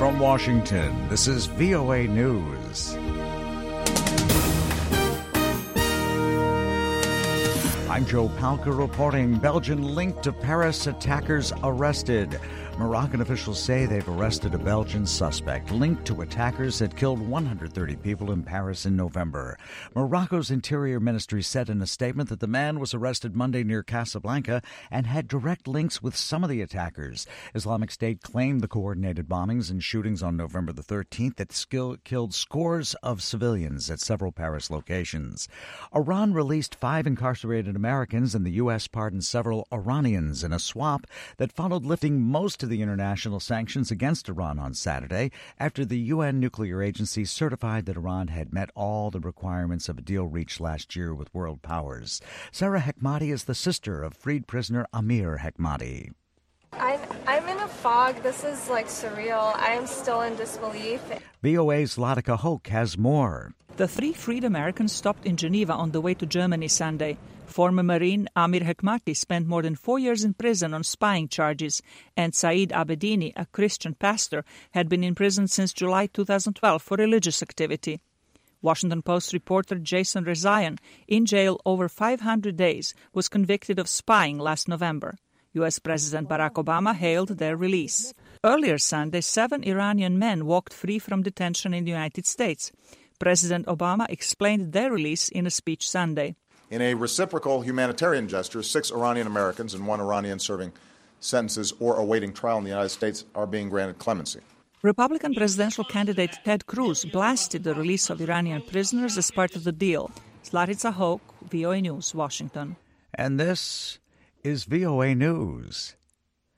From Washington, this is VOA News. I'm Joe Palca reporting. Belgian link to Paris attackers arrested. Moroccan officials say they've arrested a Belgian suspect linked to attackers that killed 130 people in Paris in November. Morocco's Interior Ministry said in a statement that the man was arrested Monday near Casablanca and had direct links with some of the attackers. Islamic State claimed the coordinated bombings and shootings on November the 13th that killed scores of civilians at several Paris locations. Iran released 5 incarcerated Americans, and the U.S. pardoned several Iranians in a swap that followed lifting most of the international sanctions against Iran on Saturday after the UN nuclear agency certified that Iran had met all the requirements of a deal reached last year with world powers. Sarah Hekmati is the sister of freed prisoner Amir Hekmati. I'm in a fog. This is surreal. I am still in disbelief. VOA's Latika Hoke has more. The 3 freed Americans stopped in Geneva on the way to Germany Sunday. Former Marine Amir Hekmati spent more than 4 years in prison on spying charges, and Saeed Abedini, a Christian pastor, had been in prison since July 2012 for religious activity. Washington Post reporter Jason Rezaian, in jail over 500 days, was convicted of spying last November. U.S. President Barack Obama hailed their release. Earlier Sunday, 7 Iranian men walked free from detention in the United States. President Obama explained their release in a speech Sunday. In a reciprocal humanitarian gesture, 6 Iranian Americans and 1 Iranian serving sentences or awaiting trial in the United States are being granted clemency. Republican presidential candidate Ted Cruz blasted the release of Iranian prisoners as part of the deal. Latica Hoke, VOA News, Washington. And this is VOA News.